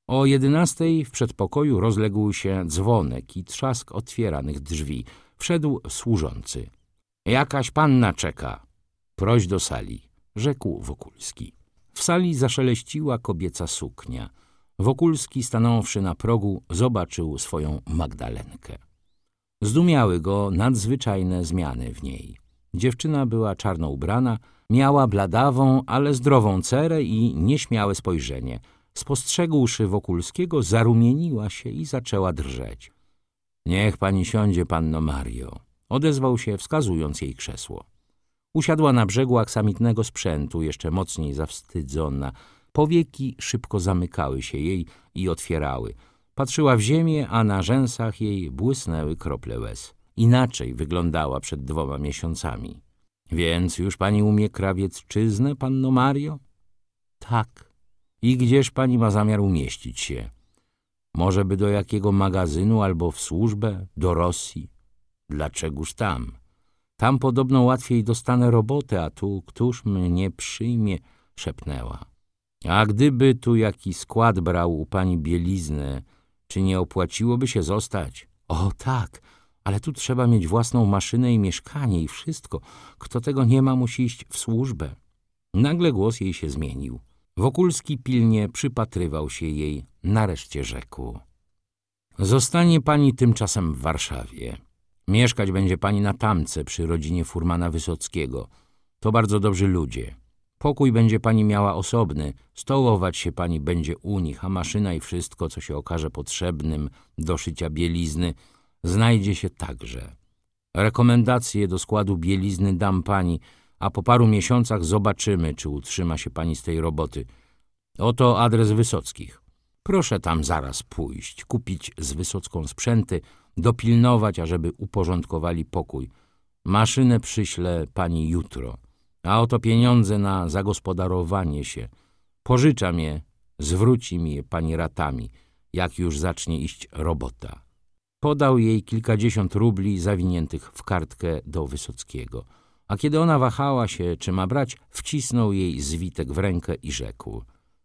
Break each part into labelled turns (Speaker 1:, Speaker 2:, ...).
Speaker 1: O 11 w przedpokoju rozległ się dzwonek i trzask otwieranych drzwi. Wszedł służący. Jakaś panna czeka. Proś do sali, rzekł Wokulski. W sali zaszeleściła kobieca suknia. Wokulski, stanąwszy na progu, zobaczył swoją Magdalenkę. Zdumiały go nadzwyczajne zmiany w niej. Dziewczyna była czarno ubrana, miała bladawą, ale zdrową cerę i nieśmiałe spojrzenie. Spostrzegłszy Wokulskiego, zarumieniła się i zaczęła drżeć. Niech pani siądzie, panno Mario, odezwał się, wskazując jej krzesło. Usiadła na brzegu aksamitnego sprzętu, jeszcze mocniej zawstydzona. Powieki szybko zamykały się jej i otwierały. Patrzyła w ziemię, a na rzęsach jej błysnęły krople łez. Inaczej wyglądała przed 2 miesiącami. Więc już pani umie krawiecczyznę, panno Mario? Tak. I gdzież pani ma zamiar umieścić się? Może by do jakiego magazynu albo w służbę, do Rosji? Dlaczegoż tam? Tam podobno łatwiej dostanę robotę, a tu któż mnie przyjmie? Szepnęła. A gdyby tu jaki skład brał u pani bieliznę, czy nie opłaciłoby się zostać? O tak, ale tu trzeba mieć własną maszynę i mieszkanie i wszystko. Kto tego nie ma, musi iść w służbę. Nagle głos jej się zmienił. Wokulski pilnie przypatrywał się jej, nareszcie rzekł. Zostanie pani tymczasem w Warszawie. Mieszkać będzie pani na Tamce przy rodzinie furmana Wysockiego. To bardzo dobrzy ludzie. Pokój będzie pani miała osobny, stołować się pani będzie u nich, a maszyna i wszystko, co się okaże potrzebnym do szycia bielizny, znajdzie się także. Rekomendacje do składu bielizny dam pani, a po paru miesiącach zobaczymy, czy utrzyma się pani z tej roboty. Oto adres Wysockich. Proszę tam zaraz pójść, kupić z Wysocką sprzęty, dopilnować, ażeby uporządkowali pokój. Maszynę przyślę pani jutro, a oto pieniądze na zagospodarowanie się. Pożyczam je, zwróci mi je pani ratami, jak już zacznie iść robota. Podał jej kilkadziesiąt rubli zawiniętych w kartkę do Wysockiego, a kiedy ona wahała się, czy ma brać, wcisnął jej zwitek w rękę i rzekł.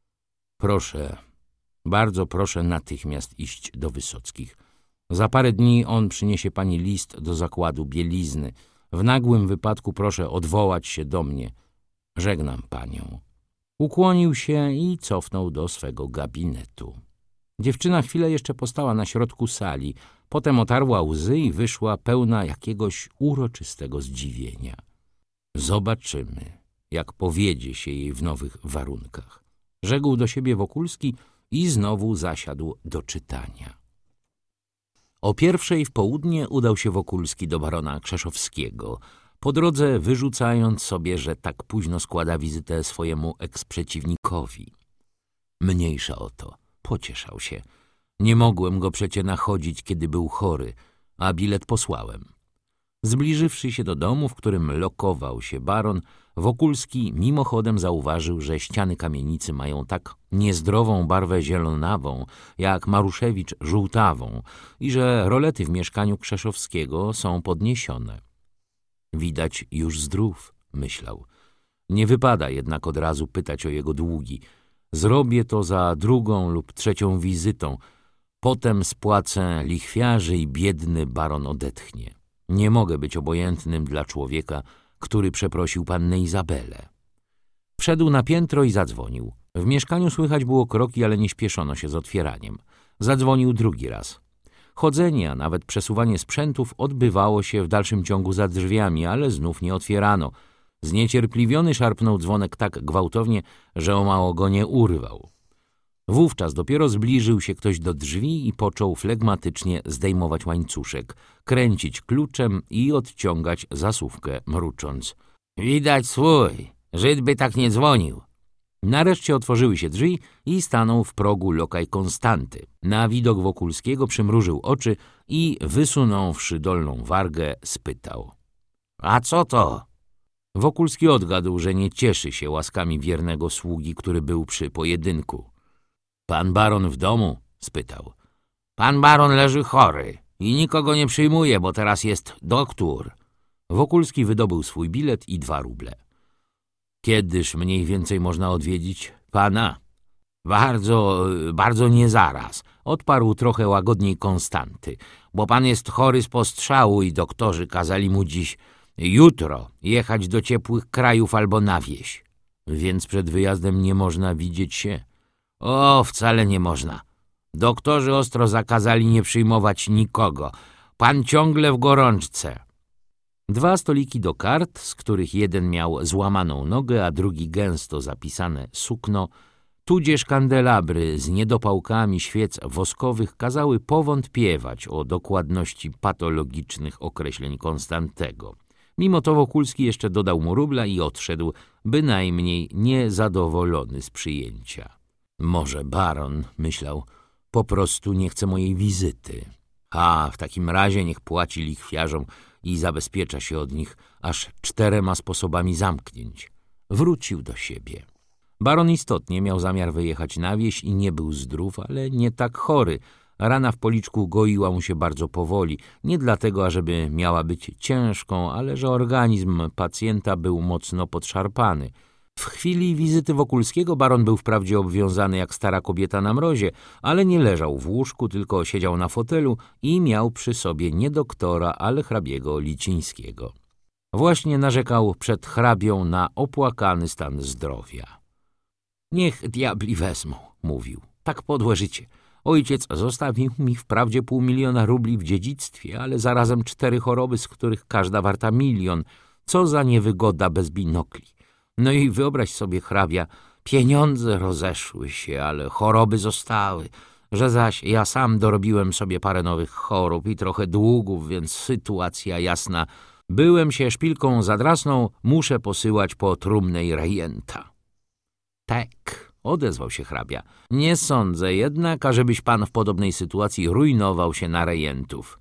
Speaker 1: Proszę, bardzo proszę natychmiast iść do Wysockich. Za parę dni on przyniesie pani list do zakładu bielizny. W nagłym wypadku proszę odwołać się do mnie. Żegnam panią. Ukłonił się i cofnął do swego gabinetu. Dziewczyna chwilę jeszcze postała na środku sali, potem otarła łzy i wyszła pełna jakiegoś uroczystego zdziwienia. Zobaczymy, jak powiedzie się jej w nowych warunkach. Rzekł do siebie Wokulski i znowu zasiadł do czytania. O 1:00 w południe udał się Wokulski do barona Krzeszowskiego, po drodze wyrzucając sobie, że tak późno składa wizytę swojemu eksprzeciwnikowi. Mniejsza o to, pocieszał się. Nie mogłem go przecie nachodzić, kiedy był chory, a bilet posłałem. Zbliżywszy się do domu, w którym lokował się baron, Wokulski mimochodem zauważył, że ściany kamienicy mają tak niezdrową barwę zielonawą, jak Maruszewicz żółtawą i że rolety w mieszkaniu Krzeszowskiego są podniesione. Widać już zdrów, myślał. Nie wypada jednak od razu pytać o jego długi. Zrobię to za 2. lub 3. wizytą. Potem spłacę lichwiarzy i biedny baron odetchnie. Nie mogę być obojętnym dla człowieka, który przeprosił pannę Izabelę. Wszedł na piętro i zadzwonił. W mieszkaniu słychać było kroki, ale nie śpieszono się z otwieraniem. Zadzwonił 2. raz. Chodzenie, a nawet przesuwanie sprzętów odbywało się w dalszym ciągu za drzwiami, ale znów nie otwierano. Zniecierpliwiony szarpnął dzwonek tak gwałtownie, że o mało go nie urwał. Wówczas dopiero zbliżył się ktoś do drzwi i począł flegmatycznie zdejmować łańcuszek, kręcić kluczem i odciągać zasówkę, mrucząc. Widać swój, Żyd by tak nie dzwonił. Nareszcie otworzyły się drzwi i stanął w progu lokaj Konstanty. Na widok Wokulskiego przymrużył oczy i wysunąwszy dolną wargę spytał. A co to? Wokulski odgadł, że nie cieszy się łaskami wiernego sługi, który był przy pojedynku. Pan baron w domu? Spytał. Pan baron leży chory i nikogo nie przyjmuje, bo teraz jest doktór. Wokulski wydobył swój bilet i 2 ruble. Kiedyż mniej więcej można odwiedzić pana? Bardzo nie zaraz, odparł trochę łagodniej Konstanty, bo pan jest chory z postrzału i doktorzy kazali mu dziś jutro jechać do ciepłych krajów albo na wieś. Więc przed wyjazdem nie można widzieć się? O, wcale nie można. Doktorzy ostro zakazali nie przyjmować nikogo. Pan ciągle w gorączce. 2 stoliki do kart, z których jeden miał złamaną nogę, a drugi gęsto zapisane sukno, tudzież kandelabry z niedopałkami świec woskowych kazały powątpiewać o dokładności patologicznych określeń Konstantego. Mimo to Wokulski jeszcze dodał mu rubla i odszedł, bynajmniej niezadowolony z przyjęcia. Może baron, myślał, po prostu nie chce mojej wizyty. W takim razie niech płaci lichwiarzom i zabezpiecza się od nich aż 4 sposobami zamknięć. Wrócił do siebie. Baron istotnie miał zamiar wyjechać na wieś i nie był zdrów, ale nie tak chory. Rana w policzku goiła mu się bardzo powoli, nie dlatego, ażeby miała być ciężką, ale że organizm pacjenta był mocno podszarpany. W chwili wizyty Wokulskiego baron był wprawdzie obwiązany jak stara kobieta na mrozie, ale nie leżał w łóżku, tylko siedział na fotelu i miał przy sobie nie doktora, ale hrabiego Licińskiego. Właśnie narzekał przed hrabią na opłakany stan zdrowia. Niech diabli wezmą, mówił, tak podłe życie. Ojciec zostawił mi wprawdzie 500 000 rubli w dziedzictwie, ale zarazem 4 choroby, z których każda warta 1 000 000. Co za niewygoda bez binokli. No i wyobraź sobie, hrabia, pieniądze rozeszły się, ale choroby zostały, że zaś ja sam dorobiłem sobie parę nowych chorób i trochę długów, więc sytuacja jasna. Byłem się szpilką zadrasną, muszę posyłać po trumnej rejenta. Tak, odezwał się hrabia. Nie sądzę jednak, ażebyś pan w podobnej sytuacji rujnował się na rejentów.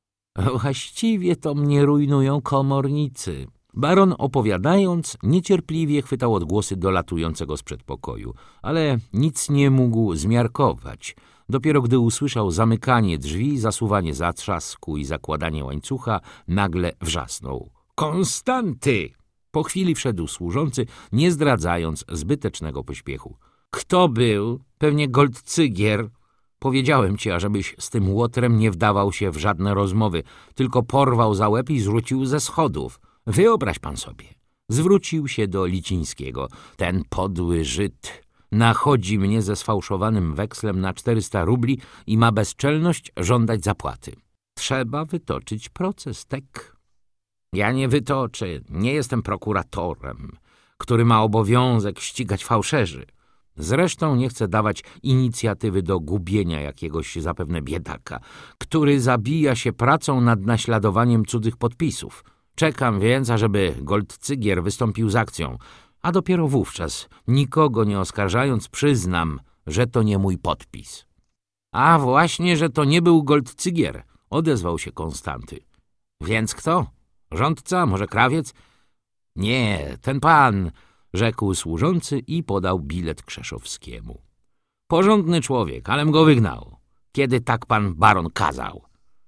Speaker 1: Właściwie to mnie rujnują komornicy. Baron, opowiadając, niecierpliwie chwytał odgłosy dolatującego z przedpokoju, ale nic nie mógł zmiarkować. Dopiero gdy usłyszał zamykanie drzwi, zasuwanie zatrzasku i zakładanie łańcucha, nagle wrzasnął. Konstanty! Po chwili wszedł służący, nie zdradzając zbytecznego pośpiechu. Kto był? Pewnie Goldcygier. Powiedziałem ci, ażebyś z tym łotrem nie wdawał się w żadne rozmowy, tylko porwał za łeb i zrzucił ze schodów. Wyobraź pan sobie. Zwrócił się do Licińskiego. Ten podły Żyd nachodzi mnie ze sfałszowanym wekslem na 400 rubli i ma bezczelność żądać zapłaty. Trzeba wytoczyć proces, tek. Ja nie wytoczę, nie jestem prokuratorem, który ma obowiązek ścigać fałszerzy. Zresztą nie chcę dawać inicjatywy do gubienia jakiegoś zapewne biedaka, który zabija się pracą nad naśladowaniem cudzych podpisów. Czekam więc, ażeby Goldcygier wystąpił z akcją, a dopiero wówczas, nikogo nie oskarżając, przyznam, że to nie mój podpis. A właśnie, że to nie był Goldcygier, odezwał się Konstanty. Więc kto? Rządca? Może krawiec? Nie, ten pan, rzekł służący i podał bilet Krzeszowskiemu. Porządny człowiek, alem go wygnał. Kiedy tak pan baron kazał?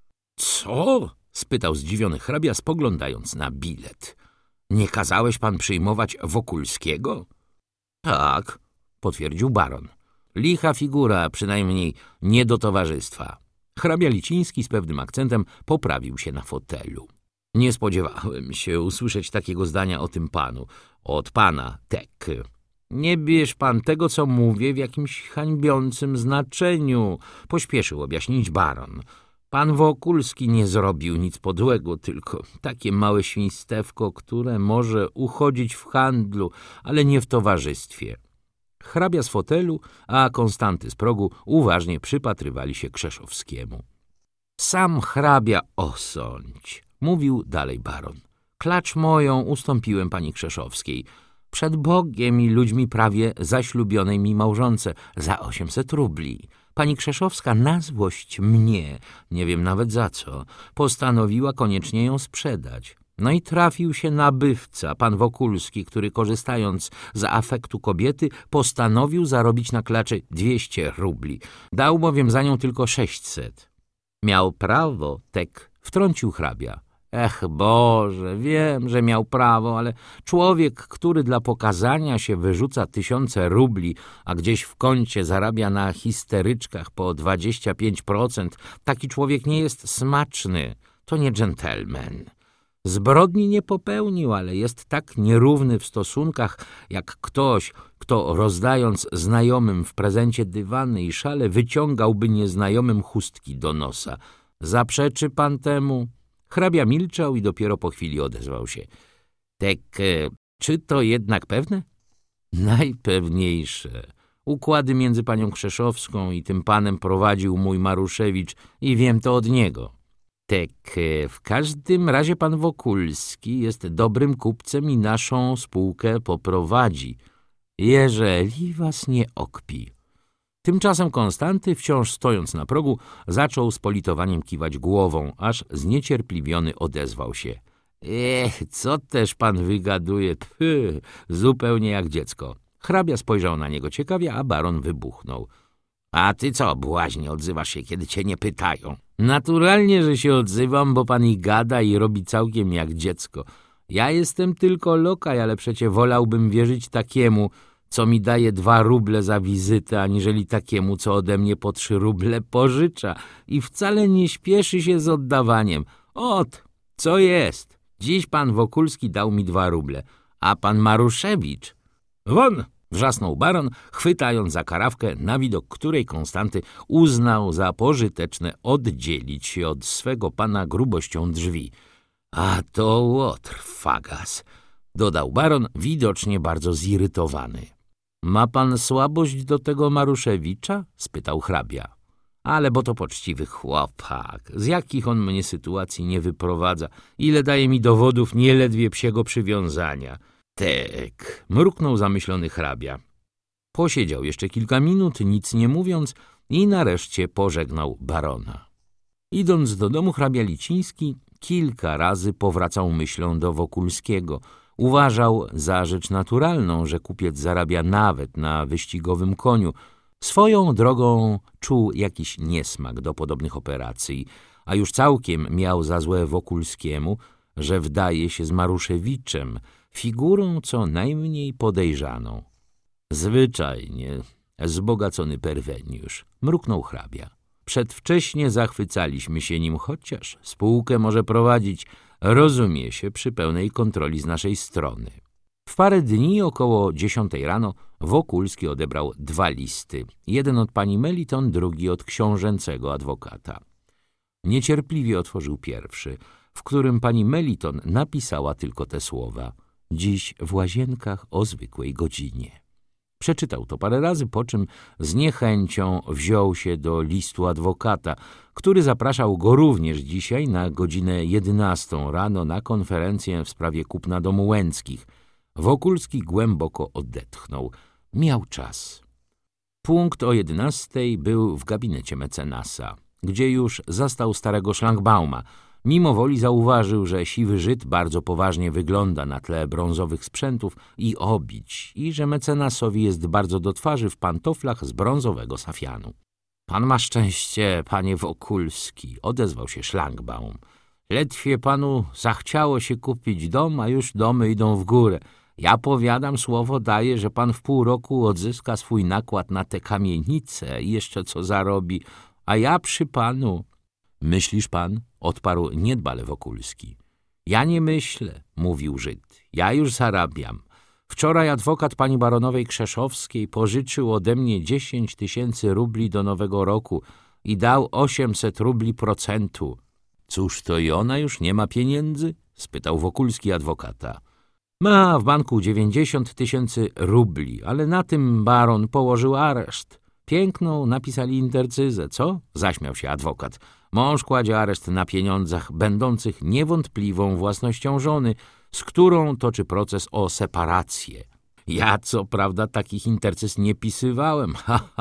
Speaker 1: Co? Spytał zdziwiony hrabia, spoglądając na bilet. Nie kazałeś pan przyjmować Wokulskiego? Tak, potwierdził baron. Licha figura, przynajmniej nie do towarzystwa. Hrabia Liciński z pewnym akcentem poprawił się na fotelu. Nie spodziewałem się usłyszeć takiego zdania o tym panu. Od pana, tek. Nie bierz pan tego, co mówię, w jakimś hańbiącym znaczeniu, pośpieszył objaśnić baron. Pan Wokulski nie zrobił nic podłego, tylko takie małe świństewko, które może uchodzić w handlu, ale nie w towarzystwie. Hrabia z fotelu, a Konstanty z progu uważnie przypatrywali się Krzeszowskiemu. Sam hrabia osądź, mówił dalej baron. Klacz moją ustąpiłem pani Krzeszowskiej. Przed Bogiem i ludźmi prawie zaślubionej mi małżonce za 800 rubli. Pani Krzeszowska na złość mnie, nie wiem nawet za co, postanowiła koniecznie ją sprzedać. No i trafił się nabywca, pan Wokulski, który korzystając z afektu kobiety postanowił zarobić na klaczy 200 rubli. Dał bowiem za nią tylko 600. Miał prawo, tek, wtrącił hrabia. Ech Boże, wiem, że miał prawo, ale człowiek, który dla pokazania się wyrzuca 1000 rubli, a gdzieś w kącie zarabia na histeryczkach po 25%, taki człowiek nie jest smaczny. To nie dżentelmen. Zbrodni nie popełnił, ale jest tak nierówny w stosunkach, jak ktoś, kto rozdając znajomym w prezencie dywany i szale, wyciągałby nieznajomym chustki do nosa. Zaprzeczy pan temu? Hrabia milczał i dopiero po chwili odezwał się. Tak, czy to jednak pewne? Najpewniejsze. Układy między panią Krzeszowską i tym panem prowadził mój Maruszewicz i wiem to od niego. Tak, w każdym razie pan Wokulski jest dobrym kupcem i naszą spółkę poprowadzi, jeżeli was nie okpi. Tymczasem Konstanty, wciąż stojąc na progu, zaczął z politowaniem kiwać głową, aż zniecierpliwiony odezwał się. Co też pan wygaduje? Zupełnie jak dziecko. Hrabia spojrzał na niego ciekawie, a baron wybuchnął. A ty co, błaźnie, odzywasz się, kiedy cię nie pytają? Naturalnie, że się odzywam, bo pan i gada i robi całkiem jak dziecko. Ja jestem tylko lokaj, ale przecie wolałbym wierzyć takiemu, co mi daje 2 ruble za wizytę, aniżeli takiemu, co ode mnie po 3 ruble pożycza i wcale nie śpieszy się z oddawaniem. Ot, co jest? Dziś pan Wokulski dał mi 2 ruble, a pan Maruszewicz... Won! Wrzasnął baron, chwytając za karawkę, na widok której Konstanty uznał za pożyteczne oddzielić się od swego pana grubością drzwi. A to łotr, fagas, dodał baron, widocznie bardzo zirytowany. Ma pan słabość do tego Maruszewicza? Spytał hrabia. Ale bo to poczciwy chłopak, z jakich on mnie sytuacji nie wyprowadza, ile daje mi dowodów nieledwie psiego przywiązania. Tak, mruknął zamyślony hrabia. Posiedział jeszcze kilka minut, nic nie mówiąc i nareszcie pożegnał barona. Idąc do domu, hrabia Liciński kilka razy powracał myślą do Wokulskiego. Uważał za rzecz naturalną, że kupiec zarabia nawet na wyścigowym koniu. Swoją drogą czuł jakiś niesmak do podobnych operacji, a już całkiem miał za złe Wokulskiemu, że wdaje się z Maruszewiczem, figurą co najmniej podejrzaną. Zwyczajnie zbogacony perweniusz, mruknął hrabia. Przedwcześnie zachwycaliśmy się nim, chociaż spółkę może prowadzić, rozumie się, przy pełnej kontroli z naszej strony. W parę dni, około 10 rano, Wokulski odebrał 2 listy. Jeden od pani Meliton, drugi od książęcego adwokata. Niecierpliwie otworzył pierwszy, w którym pani Meliton napisała tylko te słowa. Dziś w Łazienkach o zwykłej godzinie. Przeczytał to parę razy, po czym z niechęcią wziął się do listu adwokata, który zapraszał go również dzisiaj na godzinę 11 rano na konferencję w sprawie kupna domu Łęckich. Wokulski głęboko odetchnął. Miał czas. Punkt o 11 był w gabinecie mecenasa, gdzie już zastał starego szlangbauma. Mimo woli zauważył, że siwy Żyd bardzo poważnie wygląda na tle brązowych sprzętów i obić i że mecenasowi jest bardzo do twarzy w pantoflach z brązowego safianu. Pan ma szczęście, panie Wokulski, odezwał się szlangbaum. Ledwie panu zachciało się kupić dom, a już domy idą w górę. Ja powiadam, słowo daję, że pan w pół roku odzyska swój nakład na te kamienice i jeszcze co zarobi, a ja przy panu... Myślisz pan? Odparł niedbale Wokulski. Ja nie myślę, mówił Żyd. Ja już zarabiam. Wczoraj adwokat pani baronowej Krzeszowskiej pożyczył ode mnie 10 000 rubli do nowego roku i dał 800 rubli procentu. Cóż to i ona już nie ma pieniędzy? Spytał Wokulski adwokata. Ma w banku 90 000 rubli, ale na tym baron położył areszt. Piękną napisali intercyzę, co? Zaśmiał się adwokat. Mąż kładzie areszt na pieniądzach będących niewątpliwą własnością żony, z którą toczy proces o separację. Ja co prawda takich intercyz nie pisywałem,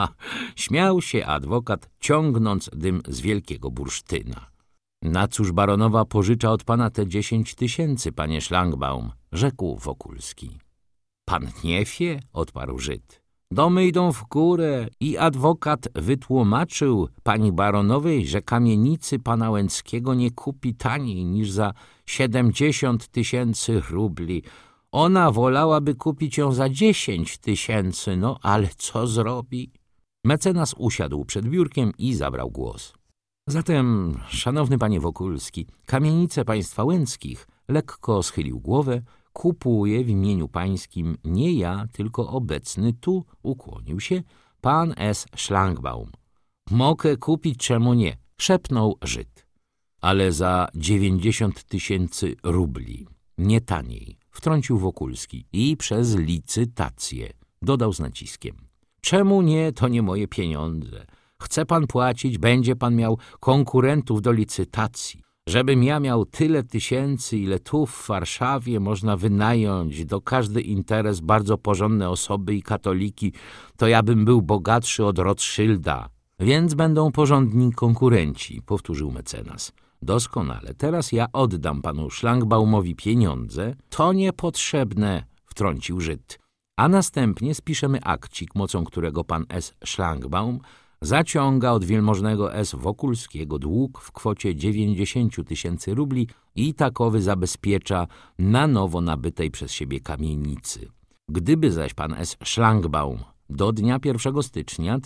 Speaker 1: śmiał się adwokat, ciągnąc dym z wielkiego bursztyna. Na cóż baronowa pożycza od pana te 10 000, panie Szlangbaum, rzekł Wokulski. Pan nie wie, odparł Żyd. Domy idą w górę i adwokat wytłumaczył pani baronowej, że kamienicy pana Łęckiego nie kupi taniej niż za 70 000 rubli. Ona wolałaby kupić ją za 10 000, no ale co zrobi? Mecenas usiadł przed biurkiem i zabrał głos. Zatem, szanowny panie Wokulski, kamienice państwa Łęckich, lekko schylił głowę, kupuje w imieniu pańskim nie ja, tylko obecny tu, ukłonił się, pan S. Szlangbaum. Mogę kupić, czemu nie? Szepnął Żyd. Ale za 90 000 rubli, nie taniej, wtrącił Wokulski i przez licytację, dodał z naciskiem. Czemu nie, to nie moje pieniądze. Chce pan płacić, będzie pan miał konkurentów do licytacji. Żebym ja miał tyle tysięcy, ile tu w Warszawie można wynająć do każdy interes bardzo porządne osoby i katoliki, to ja bym był bogatszy od Rothschilda. Więc będą porządni konkurenci, powtórzył mecenas. Doskonale, teraz ja oddam panu Szlangbaumowi pieniądze. To niepotrzebne, wtrącił Żyd. A następnie spiszemy akcik, mocą którego pan S. Szlangbaum zaciąga od wielmożnego S. Wokulskiego dług w kwocie 90 000 rubli i takowy zabezpiecza na nowo nabytej przez siebie kamienicy. Gdyby zaś pan S. Szlangbaum do dnia 1 stycznia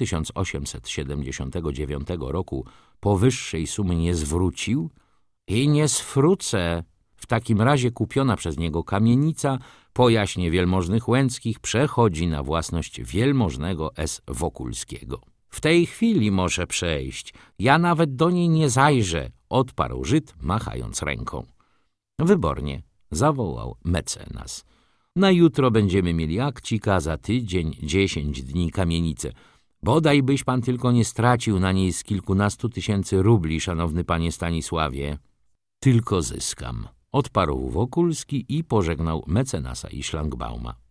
Speaker 1: 1879 roku powyższej sumy nie zwrócił i nie zwrócę, w takim razie kupiona przez niego kamienica po jaśnie wielmożnych Łęckich przechodzi na własność wielmożnego S. Wokulskiego. W tej chwili może przejść, ja nawet do niej nie zajrzę, odparł Żyd, machając ręką. Wybornie, zawołał mecenas. Na jutro będziemy mieli akcika, za tydzień, 10 dni kamienicę. Bodaj byś pan tylko nie stracił na niej z kilkunastu tysięcy rubli, szanowny panie Stanisławie. Tylko zyskam, odparł Wokulski i pożegnał mecenasa i Szlangbauma.